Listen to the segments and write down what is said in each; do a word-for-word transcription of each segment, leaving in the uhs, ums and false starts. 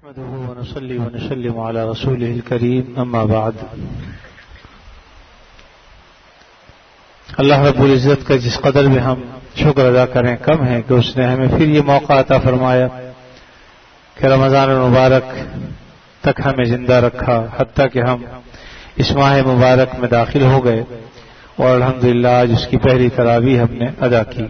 نحمده ونصلي ونسلم على رسوله الكريم اما بعد. اللہ رب العزت کا جس قدر میں ہم شکر ادا کریں کم ہے کہ اس نے ہمیں پھر یہ موقع عطا فرمایا کہ رمضان المبارک تک ہمیں زندہ رکھا، حتیٰ کہ ہم اس ماہ مبارک میں داخل ہو گئے اور الحمدللہ آج اس کی پہلی تراویح ہم نے ادا کی.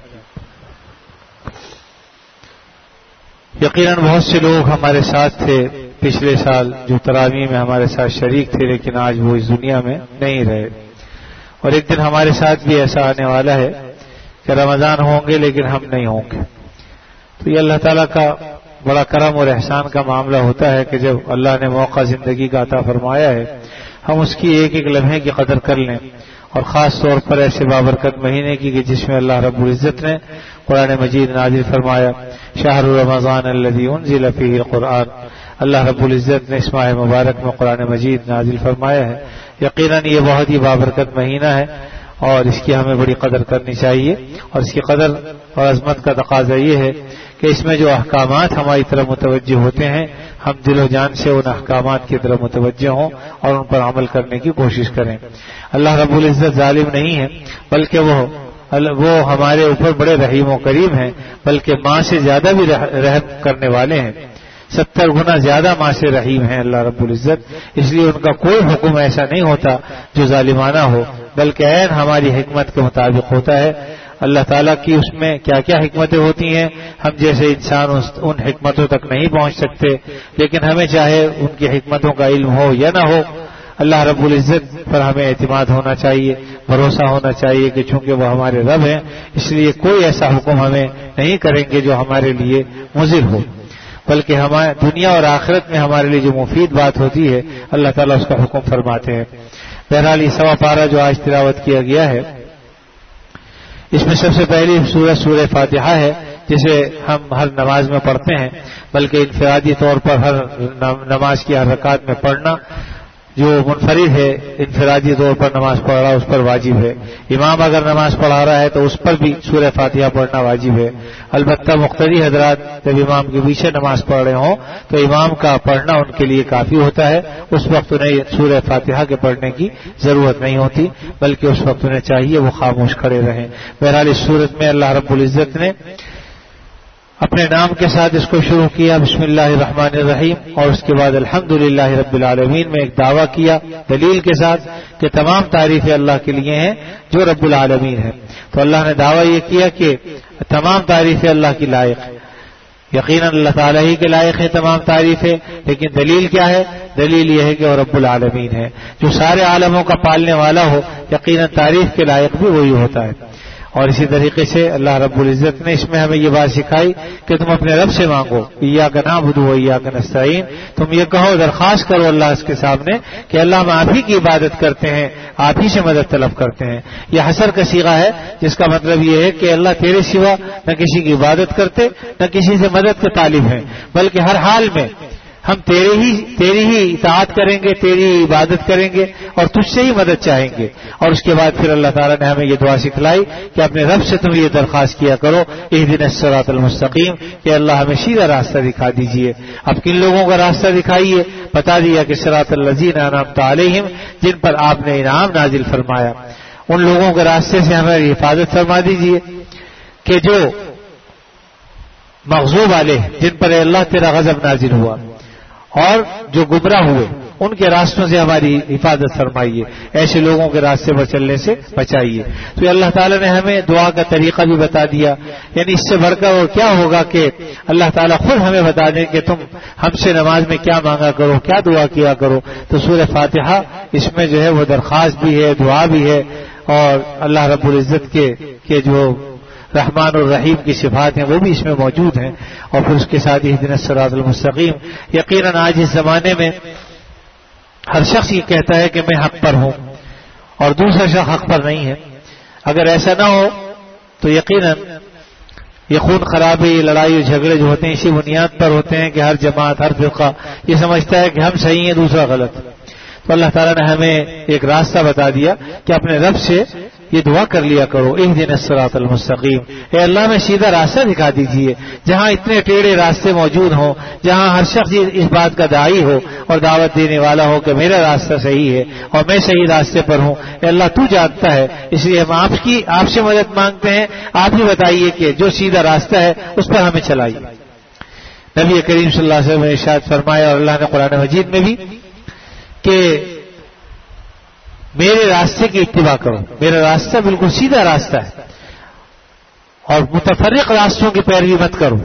یقیناً بہت سے لوگ ہمارے ساتھ تھے پچھلے سال جو تراویح میں ہمارے ساتھ شریک تھے، لیکن آج وہ اس دنیا میں نہیں رہے، اور ایک دن ہمارے ساتھ بھی ایسا آنے والا ہے کہ رمضان ہوں گے لیکن ہم نہیں ہوں گے. تو یہ اللہ تعالیٰ کا بڑا کرم اور احسان کا معاملہ ہوتا ہے کہ جب اللہ نے موقع زندگی کا عطا فرمایا ہے ہم اس کی ایک ایک لمحے کی قدر کر لیں، اور خاص طور پر ایسے بابرکت مہینے کی کہ جس میں اللہ رب العزت نے قرآن مجید نازل فرمایا، شہر رمضان الذی انزل فیہ القرآن. اللہ رب العزت نے اس ماہ مبارک میں قرآن مجید نازل فرمایا ہے. یقیناً یہ بہت ہی بابرکت مہینہ ہے اور اس کی ہمیں بڑی قدر کرنی چاہیے، اور اس کی قدر اور عظمت کا تقاضا یہ ہے کہ اس میں جو احکامات ہماری طرف متوجہ ہوتے ہیں ہم دل و جان سے ان احکامات کی طرف متوجہ ہوں اور ان پر عمل کرنے کی کوشش کریں. اللہ رب العزت ظالم نہیں ہے، بلکہ وہ وہ ہمارے اوپر بڑے رحیم و کریم ہیں، بلکہ ماں سے زیادہ بھی رحم کرنے والے ہیں. ستر گنا زیادہ ماں سے رحیم ہیں اللہ رب العزت، اس لیے ان کا کوئی حکم ایسا نہیں ہوتا جو ظالمانہ ہو، بلکہ عین ہماری حکمت کے مطابق ہوتا ہے. اللہ تعالیٰ کی اس میں کیا کیا حکمتیں ہوتی ہیں ہم جیسے انسان ان حکمتوں تک نہیں پہنچ سکتے، لیکن ہمیں چاہے ان کی حکمتوں کا علم ہو یا نہ ہو، اللہ رب العزت پر ہمیں اعتماد ہونا چاہیے، بھروسہ ہونا چاہیے کہ چونکہ وہ ہمارے رب ہیں اس لیے کوئی ایسا حکم ہمیں نہیں کریں گے جو ہمارے لیے مضر ہو، بلکہ ہمارے دنیا اور آخرت میں ہمارے لیے جو مفید بات ہوتی ہے اللہ تعالیٰ اس کا حکم فرماتے ہیں. بہرحال یہ سوا پارہ جو آج تلاوت کیا گیا ہے اس میں سب سے پہلی سورت سورہ فاتحہ ہے، جسے ہم ہر نماز میں پڑھتے ہیں، بلکہ انفرادی طور پر ہر نماز کی ہر رکعت میں پڑھنا جو منفرد ہے انفرادی طور پر نماز پڑھ رہا ہے اس پر واجب ہے. امام اگر نماز پڑھا رہا ہے تو اس پر بھی سورہ فاتحہ پڑھنا واجب ہے. البتہ مقتدی حضرات جب امام کے پیچھے نماز پڑھ رہے ہوں تو امام کا پڑھنا ان کے لیے کافی ہوتا ہے، اس وقت انہیں سورہ فاتحہ کے پڑھنے کی ضرورت نہیں ہوتی، بلکہ اس وقت انہیں چاہیے وہ خاموش کھڑے رہیں. بہرحال اس صورت میں اللہ رب العزت نے اپنے نام کے ساتھ اس کو شروع کیا، بسم اللہ الرحمن الرحیم، اور اس کے بعد الحمدللہ رب العالمین میں ایک دعویٰ کیا دلیل کے ساتھ کہ تمام تعریفیں اللہ کے لیے ہیں جو رب العالمین ہے. تو اللہ نے دعویٰ یہ کیا کہ تمام تعریفیں اللہ کی لائق ہیں. یقیناً اللہ تعالیٰ ہی کے لائق ہے تمام تعریفیں، لیکن دلیل کیا ہے؟ دلیل یہ ہے کہ وہ رب العالمین ہے جو سارے عالموں کا پالنے والا ہو. یقیناً تعریف کے لائق بھی وہی ہوتا ہے. اور اسی طریقے سے اللہ رب العزت نے اس میں ہمیں یہ بات سکھائی کہ تم اپنے رب سے مانگو، ایاک نعبد و ایاک نستعین. تم یہ کہو، درخواست کرو اللہ اس کے سامنے کہ اللہ ہم آپ ہی کی عبادت کرتے ہیں، آپ ہی سے مدد طلب کرتے ہیں. یہ حصر کا صیغہ ہے جس کا مطلب یہ ہے کہ اللہ تیرے سوا نہ کسی کی عبادت کرتے نہ کسی سے مدد کے طالب ہیں، بلکہ ہر حال میں ہم تیرے ہی تیری ہی اطاعت کریں گے، تیری ہی عبادت کریں گے اور تجھ سے ہی مدد چاہیں گے. اور اس کے بعد پھر اللہ تعالیٰ نے ہمیں یہ دعا سکھلائی کہ اپنے رب سے تم یہ درخواست کیا کرو، اہدنا الصراط المستقیم، کہ اللہ ہمیں سیدھا راستہ دکھا دیجئے. اب کن لوگوں کا راستہ دکھائیے؟ بتا دیا کہ صراط الذین انعمت علیہم، جن پر آپ نے انعام نازل فرمایا، ان لوگوں کے راستے سے ہمیں حفاظت فرما دیجئے کہ جو مغضوب علیہ، جن پر اللہ تیرا غضب نازل ہوا، اور جو گمراہ ہوئے ان کے راستوں سے ہماری حفاظت فرمائیے، ایسے لوگوں کے راستے پر چلنے سے بچائیے. تو یہ اللہ تعالیٰ نے ہمیں دعا کا طریقہ بھی بتا دیا. یعنی اس سے بڑھ کر اور کیا ہوگا کہ اللہ تعالیٰ خود ہمیں بتا دیں کہ تم ہم سے نماز میں کیا مانگا کرو، کیا دعا کیا کرو. تو سورہ فاتحہ اس میں جو ہے وہ درخواست بھی ہے، دعا بھی ہے، اور اللہ رب العزت کے کے جو رحمان اور رحیم کی صفات ہیں وہ بھی اس میں موجود ہیں. اور پھر اس کے ساتھ اہدنا الصراط المستقیم. یقیناً آج اس زمانے میں ہر شخص یہ کہتا ہے کہ میں حق پر ہوں اور دوسرا شخص حق پر نہیں ہے. اگر ایسا نہ ہو تو یقیناً یہ خون خرابی، لڑائی اور جھگڑے جو ہوتے ہیں اسی بنیاد پر ہوتے ہیں کہ ہر جماعت، ہر فرقہ یہ سمجھتا ہے کہ ہم صحیح ہیں دوسرا غلط. تو اللہ تعالیٰ نے ہمیں ایک راستہ بتا دیا کہ اپنے رب سے یہ دعا کر لیا کرو، اہدنا الصراط المستقیم، اے اللہ میں سیدھا راستہ دکھا دیجیے۔ جہاں اتنے ٹیڑھے راستے موجود ہوں، جہاں ہر شخص اس بات کا داعی ہو اور دعوت دینے والا ہو کہ میرا راستہ صحیح ہے اور میں صحیح راستے پر ہوں، اے اللہ تو جانتا ہے، اس لیے ہم آپ کی آپ سے مدد مانگتے ہیں، آپ ہی بتائیے کہ جو سیدھا راستہ ہے اس پر ہمیں چلائیے۔ نبی کریم صلی اللہ علیہ وسلم نے ارشاد فرمایا، اور اللہ نے قرآن مجید میں بھی، کہ میرے راستے کی اتباع کرو، میرا راستہ بالکل سیدھا راستہ ہے، اور متفرق راستوں کی پیروی مت کرو۔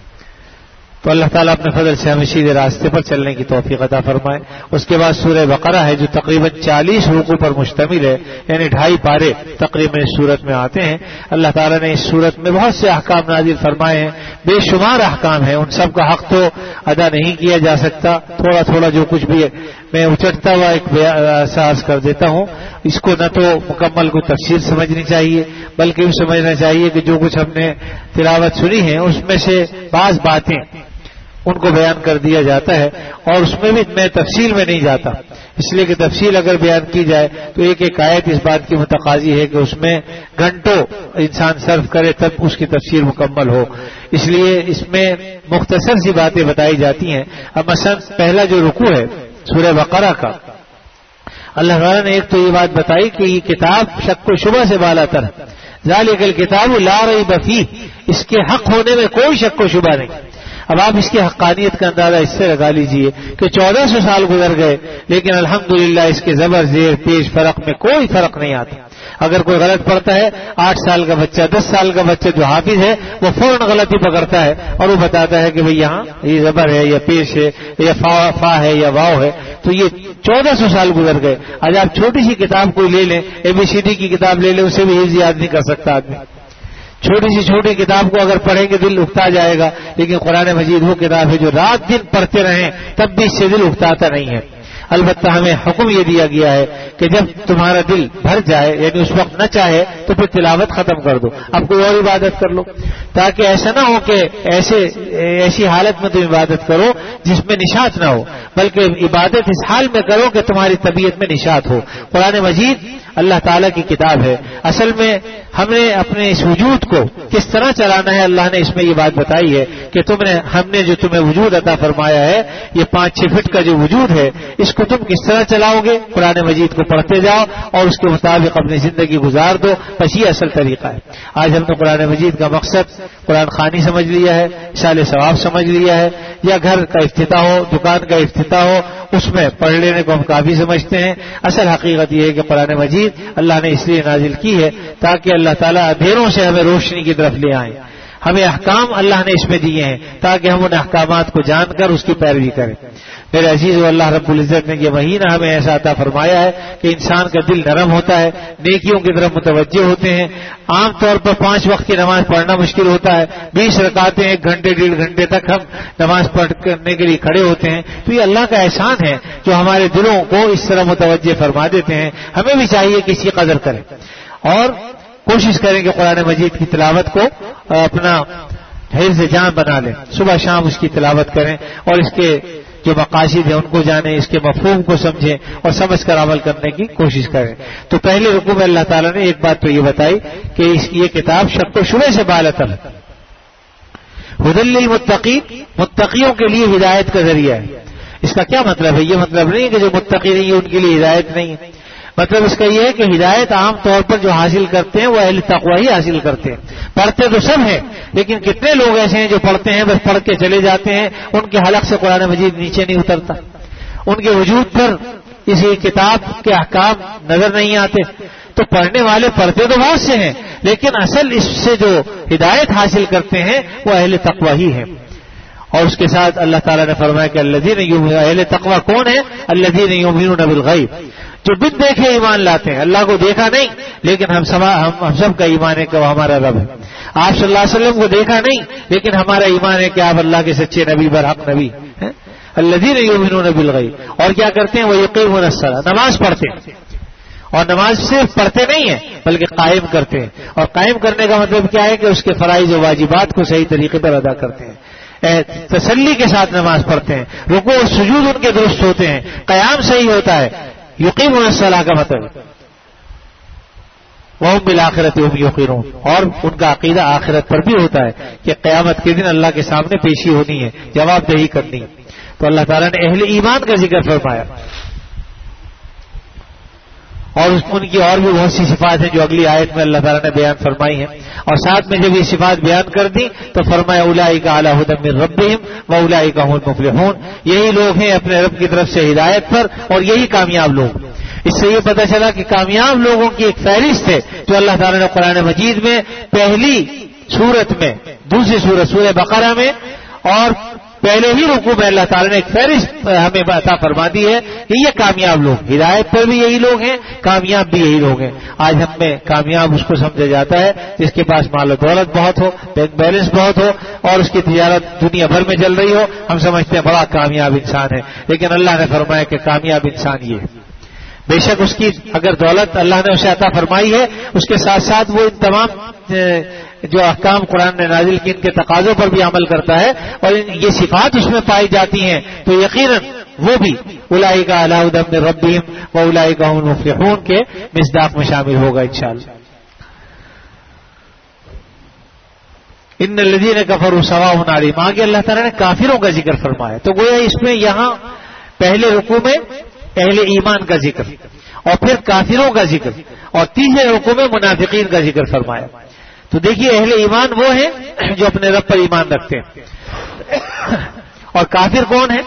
تو اللہ تعالیٰ اپنے فضل سے ہمیں سیدھے راستے پر چلنے کی توفیق عطا فرمائے۔ اس کے بعد سورہ بقرہ ہے جو تقریباً چالیس رکوع پر مشتمل ہے، یعنی ڈھائی پارے تقریباً اس سورت میں آتے ہیں۔ اللہ تعالیٰ نے اس سورت میں بہت سے احکام نازل فرمائے ہیں، بے شمار احکام ہیں، ان سب کا حق تو ادا نہیں کیا جا سکتا، تھوڑا تھوڑا جو کچھ بھی ہے میں اچٹتا ہوا ایک احساس کر دیتا ہوں۔ اس کو نہ تو مکمل کو تفسیر سمجھنی چاہیے، بلکہ یہ سمجھنا چاہیے کہ جو کچھ ہم نے تلاوت سنی ہے اس میں سے بعض باتیں ان کو بیان کر دیا جاتا ہے، اور اس میں بھی میں تفصیل میں نہیں جاتا، اس لیے کہ تفصیل اگر بیان کی جائے تو ایک ایک آیت اس بات کی متقاضی ہے کہ اس میں گھنٹوں انسان صرف کرے تب اس کی تفسیر مکمل ہو، اس لیے اس میں مختصر سی باتیں بتائی جاتی ہیں۔ اب مثلا پہلا جو رکوع ہے سورہ بقرہ کا، اللہ تعالیٰ نے ایک تو یہ بات بتائی کہ یہ کتاب شک و شبہ سے بالا تر ہے، ذالک الکتاب لا ریب فیہ، اس کے حق ہونے میں کوئی شک و شبہ نہیں۔ اب آپ اس کی حقانیت کا اندازہ اس سے لگا لیجئے کہ چودہ سو سال گزر گئے لیکن الحمدللہ اس کے زبر زیر پیش فرق میں کوئی فرق نہیں آتا۔ اگر کوئی غلط پڑھتا ہے، آٹھ سال کا بچہ، دس سال کا بچہ جو حافظ ہے وہ فوراً غلطی پکڑتا ہے اور وہ بتاتا ہے کہ بھئی یہاں یہ زبر ہے یا پیش ہے یا فا, فا ہے یا واو ہے۔ تو یہ چودہ سو سال گزر گئے۔ آج آپ چھوٹی سی کتاب کوئی لے لیں، اے بی سی ڈی کی کتاب لے لیں، اسے بھی حفظ یاد نہیں کر سکتا آدمی۔ چھوٹی سی چھوٹی کتاب کو اگر پڑھیں گے دل اکتا جائے گا، لیکن قرآن مجید وہ کتاب ہے جو رات دن پڑھتے رہیں تب بھی اس سے دل اکتاتا نہیں ہے۔ البتہ ہمیں حکم یہ دیا گیا ہے کہ جب تمہارا دل بھر جائے، یعنی اس وقت نہ چاہے، تو پھر تلاوت ختم کر دو، اب کوئی اور عبادت کر لو، تاکہ ایسا نہ ہو کہ ایسے ایسی حالت میں تم عبادت کرو جس میں نشاط نہ ہو، بلکہ عبادت اس حال میں کرو کہ تمہاری طبیعت میں نشاط ہو۔ قرآن مجید اللہ تعالیٰ کی کتاب ہے، اصل میں ہم نے اپنے اس وجود کو کس طرح چلانا ہے، اللہ نے اس میں یہ بات بتائی ہے کہ تم نے ہم نے جو تمہیں وجود عطا فرمایا ہے، یہ پانچ چھ فٹ کا جو وجود ہے، اس کو تم کس طرح چلاؤ گے؟ قرآن مجید کو پڑھتے جاؤ اور اس کے مطابق اپنی زندگی گزار دو، بس یہ اصل طریقہ ہے۔ آج ہم نے قرآن مجید کا مقصد قرآن خوانی سمجھ لیا ہے، اشال ثواب سمجھ لیا ہے، یا گھر کا افتتاح ہو، دکان کا افتتاح ہو، اس میں پڑھ لینے کو ہم کافی سمجھتے ہیں۔ اصل حقیقت یہ ہے کہ قرآن مجید اللہ نے اس لیے نازل کی ہے تاکہ اللہ تعالیٰ اندھیروں سے ہمیں روشنی کی طرف لے آئیں۔ ہمیں احکام اللہ نے اس میں دیے ہیں تاکہ ہم ان احکامات کو جان کر اس کی پیروی کریں۔ میرے عزیز و اللہ رب العزت نے یہ مہینہ ہمیں ایسا عطا فرمایا ہے کہ انسان کا دل نرم ہوتا ہے، نیکیوں کی طرف متوجہ ہوتے ہیں۔ عام طور پر پانچ وقت کی نماز پڑھنا مشکل ہوتا ہے، بیس رکعتیں ایک گھنٹے ڈیڑھ گھنٹے تک ہم نماز پڑھ کرنے کے لیے کھڑے ہوتے ہیں، تو یہ اللہ کا احسان ہے جو ہمارے دلوں کو اس طرح متوجہ فرما دیتے ہیں۔ ہمیں بھی چاہیے کہ اس کی قدر کریں اور کوشش کریں کہ قرآن مجید کی تلاوت کو اپنا حفظ جان بنا لیں، صبح شام اس کی تلاوت کریں اور اس کے جو مقاصد ہیں ان کو جانیں، اس کے مفہوم کو سمجھیں اور سمجھ کر عمل کرنے کی کوشش کریں۔ تو پہلے رکوع میں اللہ تعالیٰ نے ایک بات تو یہ بتائی کہ اس یہ کتاب شک و شبہ سے بالاتر ہے، ھدی للمتقین، متقیوں کے لیے ہدایت کا ذریعہ ہے۔ اس کا کیا مطلب ہے؟ یہ مطلب نہیں کہ جو متقی نہیں ہے ان کے لیے ہدایت نہیں ہے، مطلب اس کا یہ ہے کہ ہدایت عام طور پر جو حاصل کرتے ہیں وہ اہل تقوی ہی حاصل کرتے ہیں۔ پڑھتے تو سب ہیں لیکن کتنے لوگ ایسے ہیں جو پڑھتے ہیں بس پڑھ کے چلے جاتے ہیں، ان کے حلق سے قرآن مجید نیچے نہیں اترتا، ان کے وجود پر اسی کتاب کے احکام نظر نہیں آتے۔ تو پڑھنے والے پڑھتے تو بہت سے ہیں لیکن اصل اس سے جو ہدایت حاصل کرتے ہیں وہ اہل تقوی ہی ہیں۔ اور اس کے ساتھ اللہ تعالیٰ نے فرمایا کہ الذین یؤمنون، اہل تقوی کون ہے؟ الذین یؤمنون بالغیب، جو بن دیکھے ایمان لاتے ہیں۔ اللہ کو دیکھا نہیں لیکن ہم سب ہم سب کا ایمان ہے کہ وہ ہمارا رب ہے۔ آپ صلی اللہ علیہ وسلم کو دیکھا نہیں لیکن ہمارا ایمان ہے کہ آپ اللہ کے سچے نبی برحق نبی ہیں۔ الذین یؤمنون بالغیب، اور کیا کرتے ہیں؟ وہ یقیمون الصلاۃ، نماز پڑھتے ہیں، اور نماز صرف پڑھتے نہیں ہیں بلکہ قائم کرتے ہیں۔ اور قائم کرنے کا مطلب کیا ہے؟ کہ اس کے فرائض و واجبات کو صحیح طریقے پر ادا کرتے ہیں۔ تسلی کے ساتھ نماز پڑھتے ہیں, رکوع اور سجود ان کے درست ہوتے ہیں, قیام صحیح ہوتا ہے. یقیمون الصلاۃ کا مطلب وَهُمْ بِالْآخِرَةِ هُمْ يُوقِنُونَ, اور ان کا عقیدہ آخرت پر بھی ہوتا ہے کہ قیامت کے دن اللہ کے سامنے پیشی ہونی ہے, جواب دہی کرنی ہے. تو اللہ تعالیٰ نے اہل ایمان کا ذکر فرمایا, اور ان کی اور بھی بہت سی صفات ہیں جو اگلی آیت میں اللہ تعالیٰ نے بیان فرمائی ہیں. اور ساتھ میں جب یہ صفات بیان کر دی تو فرمایا اولئک علی ھدی من ربہم واولئک هم المفلحون, یہی لوگ ہیں اپنے رب کی طرف سے ہدایت پر اور یہی کامیاب لوگ. اس سے یہ پتہ چلا کہ کامیاب لوگوں کی ایک فہرست ہے جو اللہ تعالیٰ نے قرآن مجید میں پہلی سورت میں, دوسری سورت سورہ بقرہ میں اور پہلے ہی رکوع میں اللہ تعالیٰ نے ایک فہرست ہمیں عطا فرما دی ہے کہ یہ کامیاب لوگ, ہدایت پر بھی یہی لوگ ہیں, کامیاب بھی یہی لوگ ہیں. آج ہم میں کامیاب اس کو سمجھا جاتا ہے جس کے پاس مال و دولت بہت ہو, بینک بیلنس بہت ہو اور اس کی تجارت دنیا بھر میں چل رہی ہو, ہم سمجھتے ہیں بڑا کامیاب انسان ہے. لیکن اللہ نے فرمایا کہ کامیاب انسان یہ ہے. بے شک اس کی اگر دولت اللہ نے اسے عطا فرمائی ہے, اس کے ساتھ ساتھ وہ ان تمام جو احکام قرآن نے نازل کی ان کے تقاضوں پر بھی عمل کرتا ہے اور یہ صفات اس میں پائی جاتی ہیں, تو یقیناً وہ بھی اولئک علی ھدی من ربہم واولئک هم المفلحون کے مصداق میں شامل ہوگا انشاءاللہ. ان الذین کفروا سواء علیہم, آگے اللہ تعالیٰ نے کافروں کا ذکر فرمایا. تو گویا اس میں یہاں پہلے رکوع میں اہل ایمان کا ذکر اور پھر کافروں کا ذکر اور تیسرے رکوع میں منافقین کا ذکر فرمایا. تو دیکھیے اہل ایمان وہ ہیں جو اپنے رب پر ایمان رکھتے ہیں, اور کافر کون ہیں؟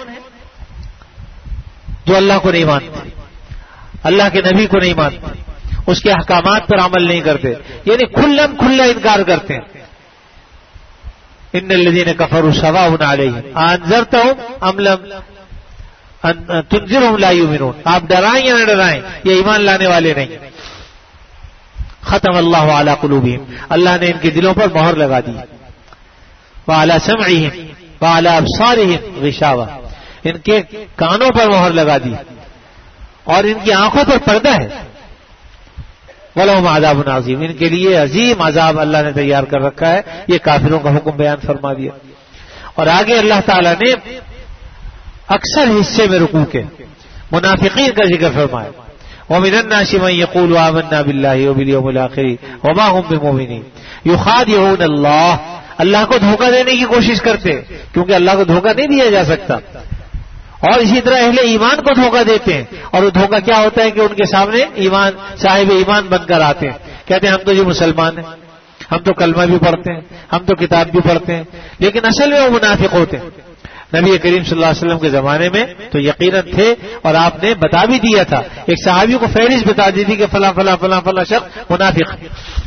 جو اللہ کو نہیں مانتے, اللہ کے نبی کو نہیں مانتے, اس کے احکامات پر عمل نہیں کرتے, یعنی کھلم کھلا انکار کرتے ہیں. ان الذین کفروا سواء علیہم انذرتہم ام لم تنذرہم لا یؤمنون, آپ ڈرائیں یا نہ ڈرائیں یہ ایمان لانے والے نہیں. ختم اللہ علی قلوبہم, اللہ نے ان کے دلوں پر مہر لگا دی. وعلی سمعہم وعلی ابصارہم غشاوہ, ان کے کانوں پر مہر لگا دی اور ان کی آنکھوں پر پردہ ہے. ولہم عذاب عظیم, ان کے لیے عظیم عذاب اللہ نے تیار کر رکھا ہے. یہ کافروں کا حکم بیان فرما دیا. اور آگے اللہ تعالیٰ نے اکثر حصے میں رکوع کے منافقین کا ذکر فرمایا. وَمِنَ النَّاسِ مَن يَقُولُ آمَنَّا بِاللَّهِ وَبِالْيَوْمِ الْآخِرِ وَمَا هُمْ بِمُؤْمِنِينَ يُخَادِعُونَ اللَّهَ, اللہ کو دھوکہ دینے کی کوشش کرتے کیونکہ اللہ کو دھوکہ نہیں دیا جا سکتا. اور اسی طرح اہل ایمان کو دھوکہ دیتے ہیں, اور وہ دھوکہ کیا ہوتا ہے کہ ان کے سامنے ایمان صاحب ایمان بن کر آتے ہیں, کہتے ہیں ہم تو جی مسلمان ہیں, ہم تو کلمہ بھی پڑھتے ہیں, ہم تو کتاب بھی پڑھتے ہیں, لیکن اصل میں وہ منافق ہوتے ہیں. نبی کریم صلی اللہ علیہ وسلم کے زمانے میں تو یقیناً تھے, اور آپ نے بتا بھی دیا تھا, ایک صحابی کو فہرست بتا دی تھی کہ فلاں فلاں فلاں فلاں شخص منافق.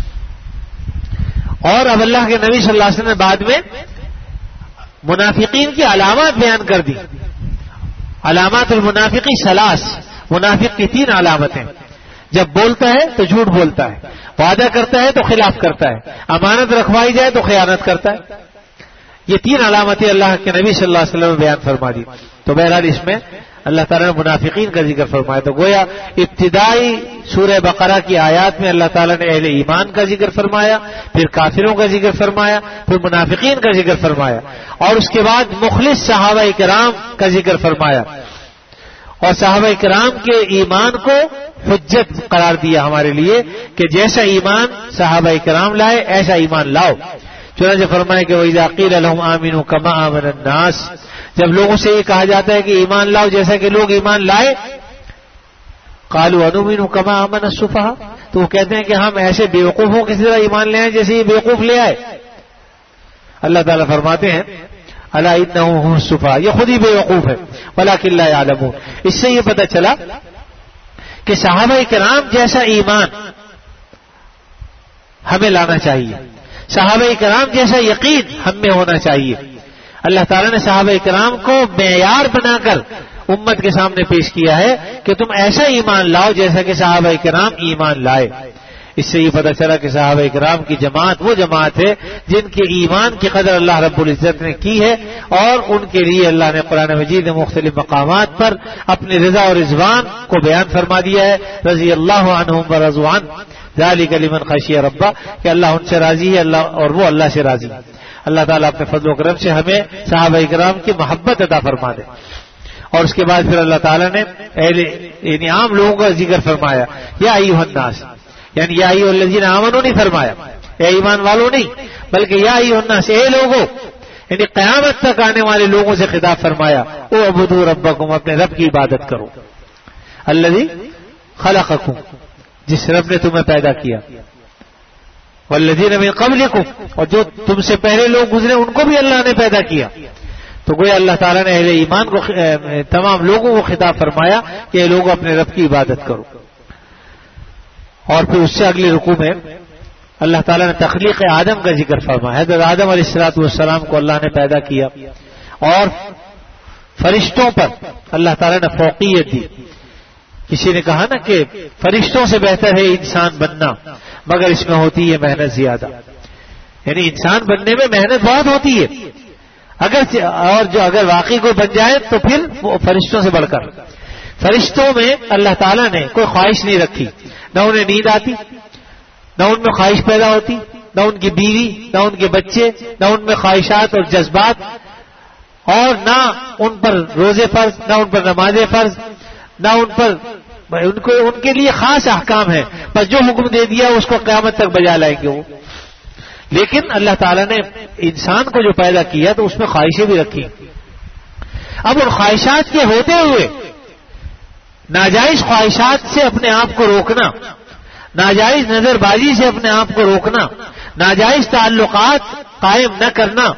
اور اب اللہ کے نبی صلی اللہ علیہ وسلم نے بعد میں منافقین کی علامات بیان کر دی. علامات المنافقی ثلاث, منافق کی تین علامتیں. جب بولتا ہے تو جھوٹ بولتا ہے, وعدہ کرتا ہے تو خلاف کرتا ہے, امانت رکھوائی جائے تو خیانت کرتا ہے. یہ تین علامتیں اللہ کے نبی صلی اللہ علیہ وسلم نے بیان فرما دی. تو بہرحال اس میں اللہ تعالیٰ نے منافقین کا ذکر فرمایا. تو گویا ابتدائی سورہ بقرہ کی آیات میں اللہ تعالیٰ نے اہل ایمان کا ذکر فرمایا, پھر کافروں کا ذکر فرمایا, پھر منافقین کا ذکر فرمایا, اور اس کے بعد مخلص صحابہ کرام کا ذکر فرمایا, اور صحابہ کرام کے ایمان کو حجت قرار دیا ہمارے لیے کہ جیسا ایمان صحابہ کرام لائے ایسا ایمان لاؤ. چنانچہ فرمایا کہ وَإِذَا قِيلَ لَهُمْ آمِنُوا كَمَا آمَنَ النَّاسُ, جب لوگوں سے یہ کہا جاتا ہے کہ ایمان لاؤ جیسا کہ لوگ ایمان لائے, قَالُوا أَنُؤْمِنُ كَمَا آمَنَ السُّفَهَاءُ, تو وہ کہتے ہیں کہ ہم ایسے بیوقوفوں کی طرح ایمان لے آئے جیسے یہ بیوقوف لے آئے. اللہ تعالیٰ فرماتے ہیں الا انهم هم السفهاء, یہ خود ہی بیوقوف ہے, ولکن لا يعلمون. اس سے یہ پتہ چلا کہ صحابہ کرام جیسا ایمان ہمیں لانا چاہیے, صحابہ کرام جیسا یقین ہم میں ہونا چاہیے. اللہ تعالیٰ نے صحابہ کرام کو معیار بنا کر امت کے سامنے پیش کیا ہے کہ تم ایسا ایمان لاؤ جیسا کہ صحابہ کرام ایمان لائے. اس سے یہ پتہ چلا کہ صحابہ کرام کی جماعت وہ جماعت ہے جن کے ایمان کی قدر اللہ رب العزت نے کی ہے, اور ان کے لیے اللہ نے قرآن مجید میں مختلف مقامات پر اپنی رضا اور رضوان کو بیان فرما دیا ہے. رضی اللہ عنہم ورضوا عنہ ذالک لمن خشی ربہ, کہ اللہ ان سے راضی ہے اللہ اور وہ اللہ سے راضی. اللہ تعالیٰ اپنے فضل و کرم سے ہمیں صحابہ کرام کی محبت عطا فرما دے. اور اس کے بعد پھر اللہ تعالیٰ نے اہل یعنی عام لوگوں کا ذکر فرمایا. یا ایھا الناس، یعنی یا ایھا الذین آمنوا نہیں فرمایا، اے ایمان والوں نہیں، بلکہ یا ایھا الناس، اے لوگوں، یعنی قیامت تک آنے والے لوگوں سے خطاب فرمایا. اعبدوا ربکم، اپنے رب کی عبادت کرو. الذی خلقکم، جس رب نے تمہیں پیدا کیا. والذین من قبلکم، اور جو تم سے پہلے لوگ گزرے ان کو بھی اللہ نے پیدا کیا. تو گویا اللہ تعالیٰ نے اہل ایمان کو تمام لوگوں کو خطاب فرمایا کہ یہ لوگ اپنے رب کی عبادت کرو. اور پھر اس سے اگلے رکوع میں اللہ تعالیٰ نے تخلیق آدم کا ذکر فرمایا. حضرت آدم علیہ الصلوۃ والسلام کو اللہ نے پیدا کیا اور فرشتوں پر اللہ تعالیٰ نے فوقیت دی. کسی نے کہا نا کہ فرشتوں سے بہتر ہے انسان بننا، مگر اس میں ہوتی ہے محنت زیادہ. یعنی انسان بننے میں محنت بہت ہوتی ہے، اگر اور جو اگر واقعی کوئی بن جائے تو پھر وہ فرشتوں سے بڑھ کر. فرشتوں میں اللہ تعالیٰ نے کوئی خواہش نہیں رکھی، نہ انہیں نیند آتی، نہ ان میں خواہش پیدا ہوتی، نہ ان کی بیوی، نہ ان کے بچے، نہ ان میں خواہشات اور جذبات، اور نہ ان پر روزے فرض، نہ ان پر نمازیں فرض، نہ ان پر ان کو ان کے لیے خاص احکام ہیں. بس جو حکم دے دیا اس کو قیامت تک بجا لائیں گے وہ. لیکن اللہ تعالیٰ نے انسان کو جو پیدا کیا تو اس میں خواہشیں بھی رکھی. اب ان خواہشات کے ہوتے ہوئے ناجائز خواہشات سے اپنے آپ کو روکنا، ناجائز نظر بازی سے اپنے آپ کو روکنا، ناجائز تعلقات قائم نہ کرنا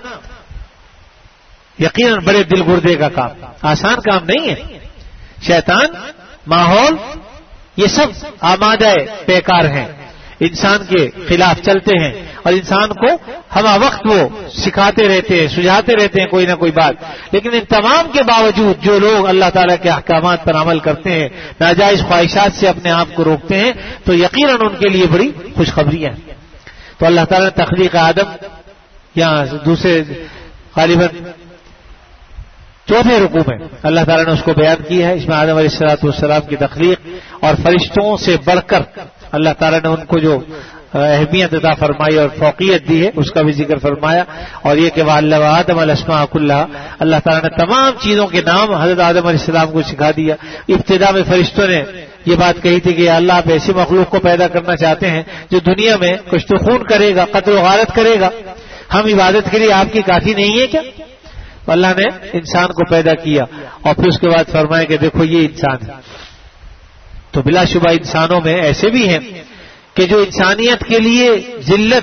یقیناً بڑے دل گردے کا کام، آسان کام نہیں ہے. شیطان، ماحول، یہ سب آمادہ بیکار ہیں، انسان کے خلاف چلتے ہیں اور انسان کو ہمہ وقت وہ سکھاتے رہتے ہیں، سجھاتے رہتے ہیں کوئی نہ کوئی بات. لیکن ان تمام کے باوجود جو لوگ اللہ تعالیٰ کے احکامات پر عمل کرتے ہیں، ناجائز خواہشات سے اپنے آپ کو روکتے ہیں، تو یقیناً ان کے لیے بڑی خوشخبریاں ہیں. تو اللہ تعالیٰ نے تخلیق آدم یہاں دوسرے غالباً چوتھے رکوع میں اللہ تعالیٰ نے اس کو بیان کیا ہے. اس میں آدم علیہ الصلوۃ والسلام کی تخلیق اور فرشتوں سے بڑھ کر اللہ تعالیٰ نے ان کو جو اہمیت عطا فرمائی اور فوقیت دی ہے اس کا بھی ذکر فرمایا. اور یہ کہ وَعَلَّمَ آدَمَ الْأَسْمَاءَ كُلَّهَا، اللہ تعالیٰ نے تمام چیزوں کے نام حضرت آدم علیہ السلام کو سکھا دیا. ابتدا میں فرشتوں نے یہ بات کہی تھی کہ اللہ آپ ایسی مخلوق کو پیدا کرنا چاہتے ہیں جو دنیا میں کچھ تو خون کرے گا، قتل و غارت کرے گا، ہم عبادت کے لیے آپ کی کافی نہیں ہے کیا؟ تو اللہ نے انسان کو پیدا کیا اور پھر اس کے بعد فرمایا کہ دیکھو یہ انسان ہے. تو بلا شبہ انسانوں میں ایسے بھی ہیں کہ جو انسانیت کے لیے ذلت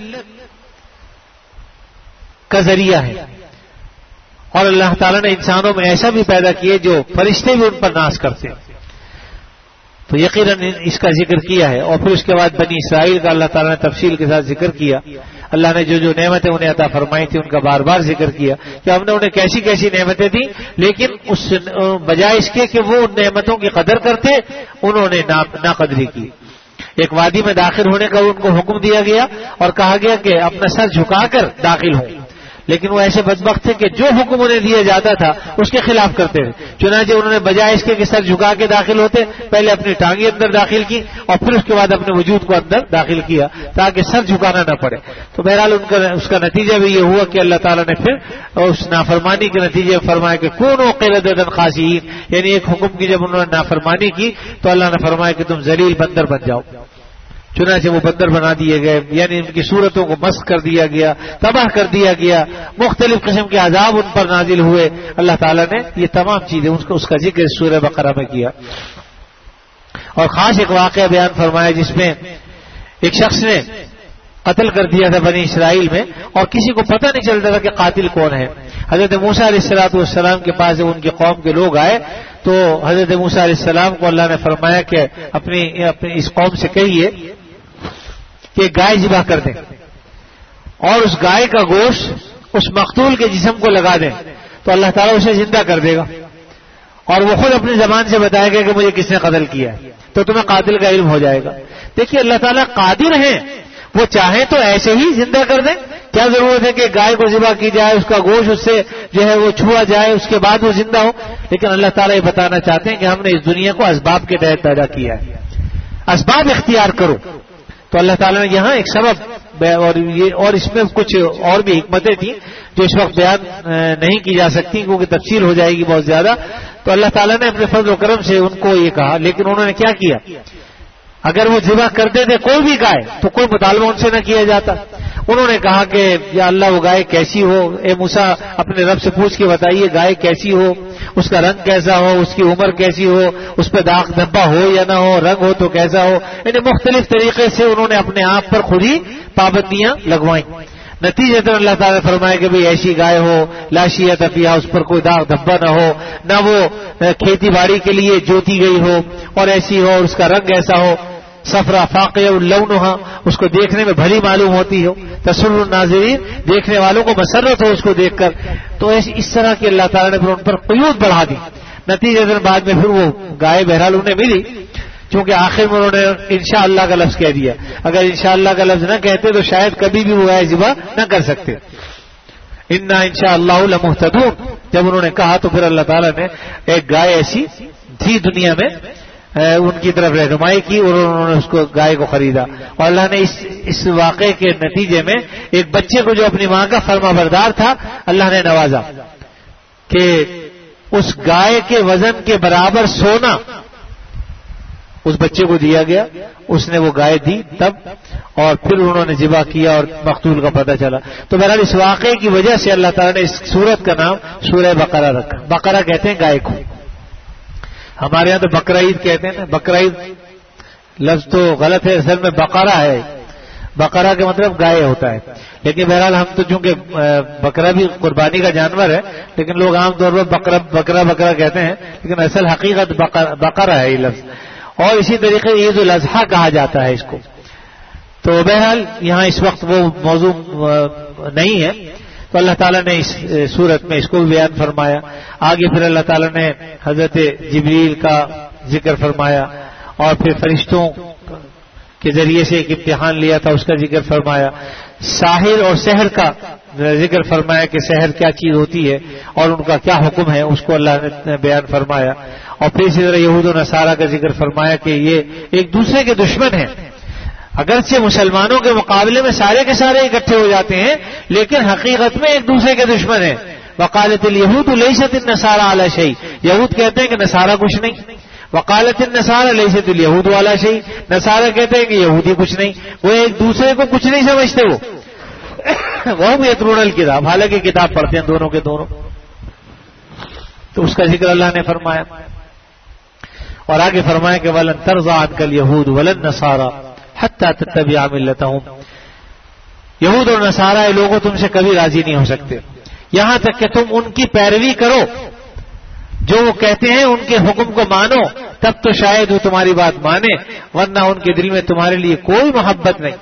کا ذریعہ ہے، اور اللہ تعالیٰ نے انسانوں میں ایسا بھی پیدا کیے جو فرشتے بھی ان پر ناز کرتے ہیں. تو یقیناً اس کا ذکر کیا ہے. اور پھر اس کے بعد بنی اسرائیل کا اللہ تعالیٰ نے تفصیل کے ساتھ ذکر کیا. اللہ نے جو جو نعمتیں انہیں عطا فرمائی تھی ان کا بار بار ذکر کیا کہ ہم نے انہیں کیسی کیسی نعمتیں دیں، لیکن اس بجائے اس کے کہ وہ ان نعمتوں کی قدر کرتے انہوں نے ناقدری کی. ایک وادی میں داخل ہونے کا ان کو حکم دیا گیا اور کہا گیا کہ اپنا سر جھکا کر داخل ہوں، لیکن وہ ایسے بدبخت تھے کہ جو حکم انہیں دیا جاتا تھا اس کے خلاف کرتے تھے. چنانچہ انہوں نے بجائے اس کے کہ سر جھکا کے داخل ہوتے پہلے اپنی ٹانگیں اندر داخل کی اور پھر اس کے بعد اپنے وجود کو اندر داخل کیا تاکہ سر جھکانا نہ پڑے. تو بہرحال ان کا اس کا نتیجہ بھی یہ ہوا کہ اللہ تعالیٰ نے پھر اس نافرمانی کے نتیجے میں فرمایا کہ کونوا قردۃ خاسئین، یعنی ایک حکم کی جب انہوں نے نافرمانی کی تو اللہ نے فرمایا کہ تم ذلیل بندر بن جاؤ. چنانچہ وہ بندر بنا دیے گئے، یعنی ان کی صورتوں کو مسخ کر دیا گیا، تباہ کر دیا گیا، مختلف قسم کے عذاب ان پر نازل ہوئے. اللہ تعالیٰ نے یہ تمام چیزیں اس کو اس کا ذکر سورہ بقرہ میں کیا. اور خاص ایک واقعہ بیان فرمایا جس میں ایک شخص نے قتل کر دیا تھا بنی اسرائیل میں اور کسی کو پتہ نہیں چلتا تھا کہ قاتل کون ہے. حضرت موسیٰ علیہ الصلوۃ والسلام کے پاس جب ان کی قوم کے لوگ آئے تو حضرت موسیٰ علیہ السلام کو اللہ نے فرمایا کہ اپنی اپنی اس قوم سے کہیے کہ گائے ذبح کر دیں اور اس گائے کا گوشت اس مقتول کے جسم کو لگا دیں تو اللہ تعالیٰ اسے زندہ کر دے گا اور وہ خود اپنی زبان سے بتائے گا کہ مجھے کس نے قتل کیا ہے، تو تمہیں قاتل کا علم ہو جائے گا. دیکھیے اللہ تعالیٰ قادر ہیں، وہ چاہیں تو ایسے ہی زندہ کر دیں. کیا ضرورت ہے کہ گائے کو ذبح کی جائے، اس کا گوشت اس سے جو ہے وہ چھوا جائے اس کے بعد وہ زندہ ہو؟ لیکن اللہ تعالیٰ یہ بتانا چاہتے ہیں کہ ہم نے اس دنیا کو اسباب کے تحت پیدا کیا ہے، اسباب اختیار کرو. تو اللہ تعالیٰ نے یہاں ایک سبب اور یہ اور اس میں کچھ اور بھی حکمتیں تھیں جو اس وقت بیان نہیں کی جا سکتی کیونکہ تفصیل ہو جائے گی بہت زیادہ. تو اللہ تعالیٰ نے اپنے فضل و کرم سے ان کو یہ کہا، لیکن انہوں نے کیا کیا، اگر وہ ذبح کرتے تھے کوئی بھی گائے تو کوئی مطالبہ ان سے نہ کیا جاتا. انہوں نے کہا کہ یا اللہ وہ گائے کیسی ہو، اے موسیٰ اپنے رب سے پوچھ کے بتائیے گائے کیسی ہو، اس کا رنگ کیسا ہو، اس کی عمر کیسی ہو، اس پہ داغ دھبا ہو یا نہ ہو، رنگ ہو تو کیسا ہو. یعنی مختلف طریقے سے انہوں نے اپنے آپ پر خود ہی پابندیاں لگوائیں. نتیجہ اللہ تعالیٰ نے فرمایا کہ بھئی ایسی گائے ہو لا شیۃ فیہا، اس پر کوئی داغ دھبا نہ ہو، نہ وہ کھیتی باڑی کے لیے جوتی گئی ہو، اور ایسی ہو اور اس کا رنگ ایسا ہو صفرا فاقع لونھا، اس کو دیکھنے میں بھلی معلوم ہوتی ہو، تسر الناظرین، دیکھنے والوں کو مسرت ہو اس کو دیکھ کر. تو اس طرح کی اللہ تعالیٰ نے پھر ان پر قیود بڑھا دی. نتیجہ بعد میں پھر وہ گائے بہرحال انہیں ملی، چونکہ آخر میں انہوں نے انشاءاللہ کا لفظ کہہ دیا. اگر انشاءاللہ کا لفظ نہ کہتے تو شاید کبھی بھی وہ گائے ذبح نہ کر سکتے. انا انشاءاللہ لمہتدون، جب انہوں نے کہا تو پھر اللہ تعالیٰ نے ایک گائے ایسی تھی دنیا میں ان کی طرف رہنمائی کی اور انہوں نے اس کو گائے کو خریدا. اور اللہ نے اس اس واقعے کے نتیجے میں ایک بچے کو جو اپنی ماں کا فرما بردار تھا اللہ نے نوازا کہ اس گائے کے وزن کے برابر سونا اس بچے کو دیا گیا. اس نے وہ گائے دی تب، اور پھر انہوں نے ذبح کیا اور مقتول کا پتہ چلا. تو بہرحال اس واقعے کی وجہ سے اللہ تعالیٰ نے اس سورت کا نام سورہ بقرہ رکھا. بقرہ کہتے ہیں گائے کو، ہمارے یہاں تو بقرہ عید کہتے ہیں. بقرہ عید لفظ تو غلط ہے، اصل میں بقرہ ہے. بقرہ کا مطلب گائے ہوتا ہے، لیکن بہرحال ہم تو چونکہ بقرہ بھی قربانی کا جانور ہے لیکن لوگ عام طور پر بقرہ بقرہ بقرہ کہتے ہیں، لیکن اصل حقیقت بقرہ ہے یہ لفظ. اور اسی طریقے عید الاضحیٰ کہا جاتا ہے اس کو. تو بہرحال یہاں اس وقت وہ موضوع نہیں ہے. تو اللہ تعالیٰ نے اس صورت میں اس کو بھی بیان فرمایا. آگے پھر اللہ تعالیٰ نے حضرت جبریل کا ذکر فرمایا اور پھر فرشتوں کے ذریعے سے ایک امتحان لیا تھا اس کا ذکر فرمایا. ساحر اور سحر کا ذکر فرمایا کہ سحر کیا چیز ہوتی ہے اور ان کا کیا حکم ہے، اس کو اللہ نے بیان فرمایا. اور پھر اسی طرح یہود و نصارہ کا ذکر فرمایا کہ یہ ایک دوسرے کے دشمن ہیں. اگرچہ مسلمانوں کے مقابلے میں سارے کے سارے اکٹھے ہو جاتے ہیں لیکن حقیقت میں ایک دوسرے کے دشمن ہیں. وقالت الیہود لیست النصارى علی شیء، یہود کہتے ہیں کہ نصارہ کچھ نہیں. وقالت النصارى لیست الیہود علی شیء، نصارہ کہتے ہیں کہ یہودی کچھ نہیں. وہ ایک دوسرے کو کچھ نہیں سمجھتے. وہ وہ بھی یتلون الکتاب، حالانکہ کتاب پڑھتے ہیں دونوں کے دونوں. تو اس کا ذکر اللہ نے فرمایا. اور آگے فرمایا کہ ولن ترضى عنك اليهود ولا النصارى حتى تتبع ملتهم، یہود اور نصارہ لوگوں تم سے کبھی راضی نہیں ہو سکتے یہاں تک کہ تم ان کی پیروی کرو، جو وہ کہتے ہیں ان کے حکم کو مانو، تب تو شاید وہ تمہاری بات مانے، ورنہ ان کے دل میں تمہارے لیے کوئی محبت نہیں.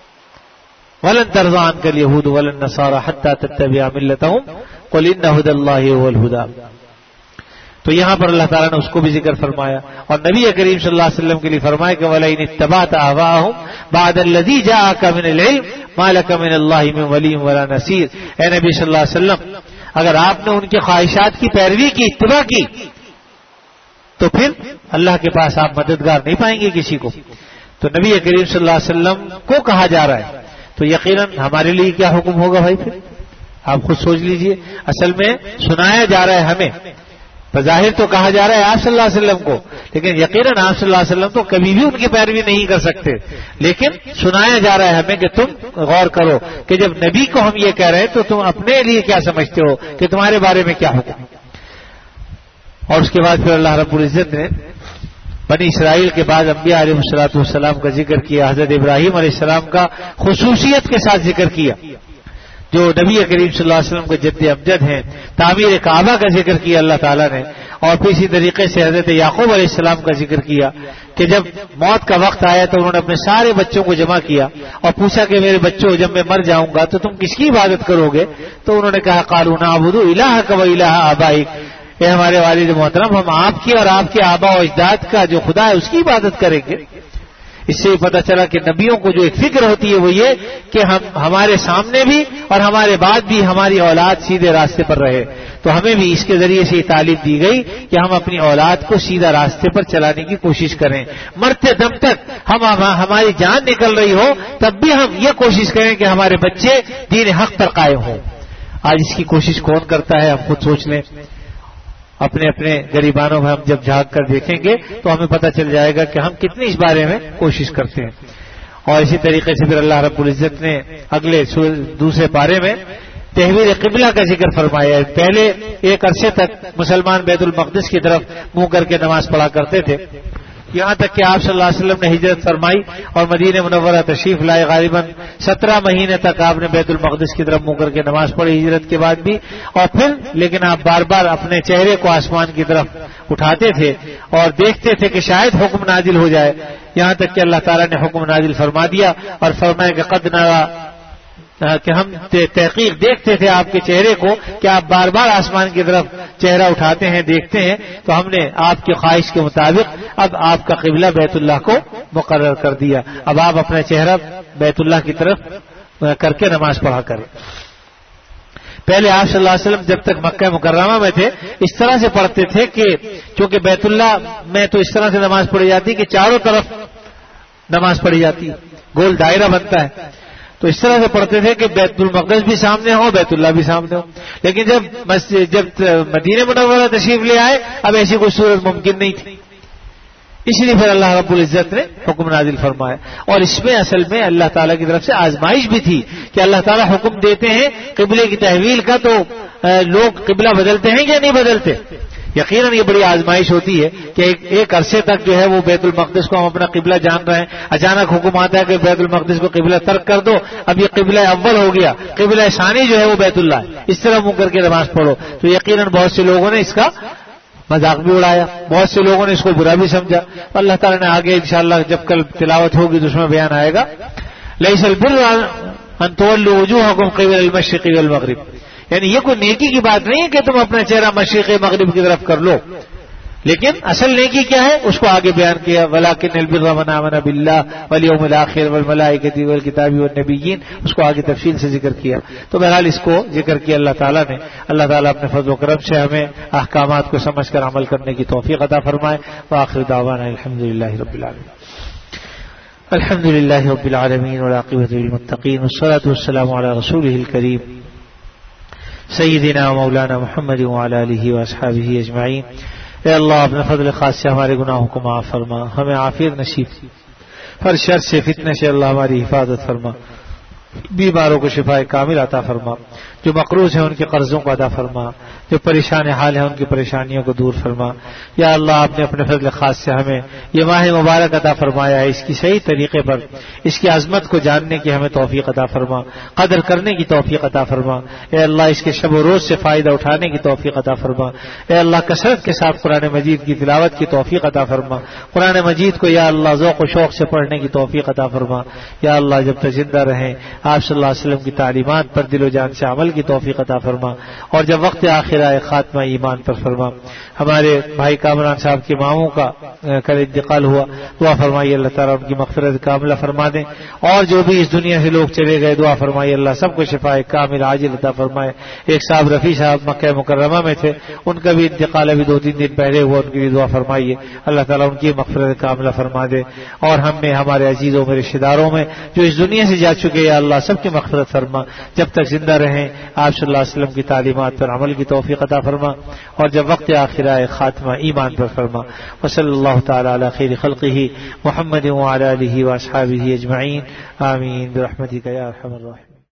ولن ترضى عنك اليهود ولا النصارى حتى تتبع ملتهم قل ان هدى الله هو الهدى. تو یہاں پر اللہ تعالیٰ نے اس کو بھی ذکر فرمایا. اور نبی کریم صلی اللہ علیہ وسلم کے لیے فرمایا کہ وَلَئِنِ اتَّبَعْتَ أَهْوَاءَهُمْ بَعْدَ الَّذِي جَاءَكَ مِنَ الْعِلْمِ مَا لَكَ مِنَ اللَّهِ مِنْ وَلِيٍّ وَلَا نَصِيرٍ. اے نبی صلی اللہ علیہ وسلم، اگر آپ نے ان کی خواہشات کی پیروی کی، اتباع کی، تو پھر اللہ کے پاس آپ مددگار نہیں پائیں گے کسی کو. تو نبی کریم صلی اللہ علیہ وسلم کو کہا جا رہا ہے تو یقیناً ہمارے لیے کیا حکم ہوگا بھائی؟ پھر آپ خود سوچ لیجئے. اصل میں سنایا جا رہا ہے ہمیں، بظاہر تو کہا جا رہا ہے آپ صلی اللہ علیہ وسلم کو، لیکن یقیناً آپ صلی اللہ علیہ وسلم تو کبھی بھی ان کی پیروی نہیں کر سکتے. لیکن سنایا جا رہا ہے ہمیں کہ تم غور کرو کہ جب نبی کو ہم یہ کہہ رہے ہیں تو تم اپنے لیے کیا سمجھتے ہو کہ تمہارے بارے میں کیا حکم. اور اس کے بعد پھر اللہ رب العزت نے بنی اسرائیل کے بعد انبیاء علیہ الصلوۃ والسلام کا ذکر کیا. حضرت ابراہیم علیہ السلام کا خصوصیت کے ساتھ ذکر کیا جو نبی کریم صلی اللہ علیہ وسلم کے جد امجد ہیں. تعمیر کعبہ کا ذکر کیا اللہ تعالیٰ نے. اور پھر اسی طریقے سے حضرت یعقوب علیہ السلام کا ذکر کیا کہ جب موت کا وقت آیا تو انہوں نے اپنے سارے بچوں کو جمع کیا اور پوچھا کہ میرے بچوں جب میں مر جاؤں گا تو تم کس کی عبادت کرو گے؟ تو انہوں نے کہا قالوا نعبد الہک و الہ آبائک، اے ہمارے والد محترم ہم آپ کی اور آپ کے آبا و اجداد کا جو خدا ہے اس کی عبادت کریں گے. اس سے پتہ چلا کہ نبیوں کو جو ایک فکر ہوتی ہے وہ یہ کہ ہم ہمارے سامنے بھی اور ہمارے بعد بھی ہماری اولاد سیدھے راستے پر رہے. تو ہمیں بھی اس کے ذریعے سے یہ تعلیم دی گئی کہ ہم اپنی اولاد کو سیدھا راستے پر چلانے کی کوشش کریں. مرتے دم تک ہم ہماری جان نکل رہی ہو تب بھی ہم یہ کوشش کریں کہ ہمارے بچے دین حق پر قائم ہوں. آج اس کی کوشش کون کرتا ہے؟ ہم خود سوچ لیں. اپنے اپنے غریبانوں میں ہم جب جھانک کر دیکھیں گے تو ہمیں پتہ چل جائے گا کہ ہم کتنی اس بارے میں کوشش کرتے ہیں. اور اسی طریقے سے پھر اللہ رب العزت نے اگلے دوسرے پارے میں تحویل قبلہ کا ذکر فرمایا ہے. پہلے ایک عرصے تک مسلمان بیت المقدس کی طرف منہ کر کے نماز پڑھا کرتے تھے، یہاں تک کہ آپ صلی اللہ علیہ وسلم نے ہجرت فرمائی اور مدینہ منورہ تشریف لائے. غالباً سترہ مہینے تک آپ نے بیت المقدس کی طرف منہ کر کے نماز پڑھی ہجرت کے بعد بھی. اور پھر لیکن آپ بار بار اپنے چہرے کو آسمان کی طرف اٹھاتے تھے اور دیکھتے تھے کہ شاید حکم نازل ہو جائے، یہاں تک کہ اللہ تعالیٰ نے حکم نازل فرما دیا اور فرمایا کہ قد نرى، کہ ہم تحقیق دیکھتے تھے آپ کے چہرے کو کہ آپ بار بار آسمان کی طرف چہرہ اٹھاتے ہیں، دیکھتے ہیں، تو ہم نے آپ کی خواہش کے مطابق اب آپ کا قبلہ بیت اللہ کو مقرر کر دیا. اب آپ اپنا چہرہ بیت اللہ کی طرف کر کے نماز پڑھا کریں. پہلے آپ صلی اللہ علیہ وسلم جب تک مکہ مکرمہ میں تھے اس طرح سے پڑھتے تھے کہ چونکہ بیت اللہ میں تو اس طرح سے نماز پڑھی جاتی کہ چاروں طرف نماز پڑھی جاتی، گول دائرہ بنتا ہے، تو اس طرح سے پڑھتے تھے کہ بیت المقدس بھی سامنے ہو، بیت اللہ بھی سامنے ہو. لیکن جب مسجد جب مدینہ منورہ تشریف لے آئے اب ایسی کوئی صورت ممکن نہیں تھی، اس لیے پھر اللہ رب العزت نے حکم نازل فرمایا. اور اس میں اصل میں اللہ تعالیٰ کی طرف سے آزمائش بھی تھی کہ اللہ تعالیٰ حکم دیتے ہیں قبلے کی تحویل کا تو لوگ قبلہ بدلتے ہیں یا نہیں بدلتے. یقیناً یہ بڑی آزمائش ہوتی ہے کہ ایک, ایک عرصے تک جو ہے وہ بیت المقدس کو ہم اپنا قبلہ جان رہے ہیں، اچانک حکم آتا ہے کہ بیت المقدس کو قبلہ ترک کر دو، اب یہ قبلہ اول ہو گیا، قبلہ ثانی جو ہے وہ بیت اللہ ہے، اس طرح منہ کر کے نماز پڑھو. تو یقیناً بہت سے لوگوں نے اس کا مذاق بھی اڑایا، بہت سے لوگوں نے اس کو برا بھی سمجھا. اللہ تعالیٰ نے آگے انشاءاللہ جب کل تلاوت ہوگی تو اس میں بیان آئے گا لیس البر ان تولوا وجوہکم قبل المشرق والمغرب، یعنی یہ کوئی نیکی کی بات نہیں ہے کہ تم اپنا چہرہ مشرق مغرب کی طرف کر لو، لیکن اصل نیکی کیا ہے اس کو آگے بیان کیا. ولکن البر من آمن باللہ والیوم الآخر والملائکۃ والکتاب والنبیین، اس کو آگے تفصیل سے ذکر کیا. تو بہرحال اس کو ذکر کیا اللہ تعالیٰ نے. اللہ تعالیٰ اپنے فضل و کرم سے ہمیں احکامات کو سمجھ کر عمل کرنے کی توفیق عطا فرمائے. وآخر دعوانا الحمدللہ رب العالمین. الحمد للہ رب العالمین والعاقبۃ للمتقین والصلاۃ والسلام علی رسولہ الکریم سیدنا و مولانا محمد وعلی آلہ واصحابہ اجمعین. اے اللہ اپنے فضل خاص سے ہمارے گناہوں کو معاف فرما، ہمیں عافیت نصیب، ہر شر سے فتنے سے اللہ ہماری حفاظت فرما، بیماروں کو شفاء کامل عطا فرما، جو مقروض ہیں ان کے قرضوں کو ادا فرما، جو پریشان حال ہیں ان کی پریشانیوں کو دور فرما. یا اللہ آپ نے اپنے فضل خاص سے ہمیں یہ ماہ مبارک عطا فرمایا ہے، اس کی صحیح طریقے پر اس کی عظمت کو جاننے کی ہمیں توفیق عطا فرما، قدر کرنے کی توفیق عطا فرما. اے اللہ اس کے شب و روز سے فائدہ اٹھانے کی توفیق عطا فرما. اے اللہ کثرت کے ساتھ قرآن مجید کی تلاوت کی توفیق عطا فرما. قرآن مجید کو یا اللہ ذوق و شوق سے پڑھنے کی توفیق عطا فرما. یا اللہ جب تک زندہ رہیں آپ صلی اللہ علیہ وسلم کی تعلیمات پر دل و جان سے عمل کی توفیق عطا فرما، اور جب وقت آخر آئے خاتمہ ایمان پر فرما. ہمارے بھائی کامران صاحب کے ماموں کا کل انتقال ہوا، دعا فرمائیے اللہ تعالیٰ ان کی مغفرت کاملہ فرما دیں، اور جو بھی اس دنیا سے لوگ چلے گئے دعا فرمائیے اللہ سب کو شفاء کامل عاجل عطا فرمائے. ایک صاحب رفیع صاحب مکہ مکرمہ میں تھے، ان کا بھی انتقال ابھی دو تین دن پہلے ہوا، ان کی بھی دعا فرمائیے اللہ تعالیٰ ان کی مغفرت کاملہ فرما دے. اور ہم میں ہمارے عزیزوں میں رشتہ داروں میں جو اس دنیا سے جا چکے یا اللہ سب کی مغفرت فرما. جب تک زندہ رہیں آپ صلی اللہ علیہ وسلم کی تعلیمات پر عمل کی توفیق عطا فرما، اور جب وقت آخر آئے خاتمہ ایمان پر فرما. وصلی اللہ تعالی علی خیر خلقہ محمد وعلی آلہ واصحابہ اجمعین. آمین برحمتک یا ارحم الراحمین.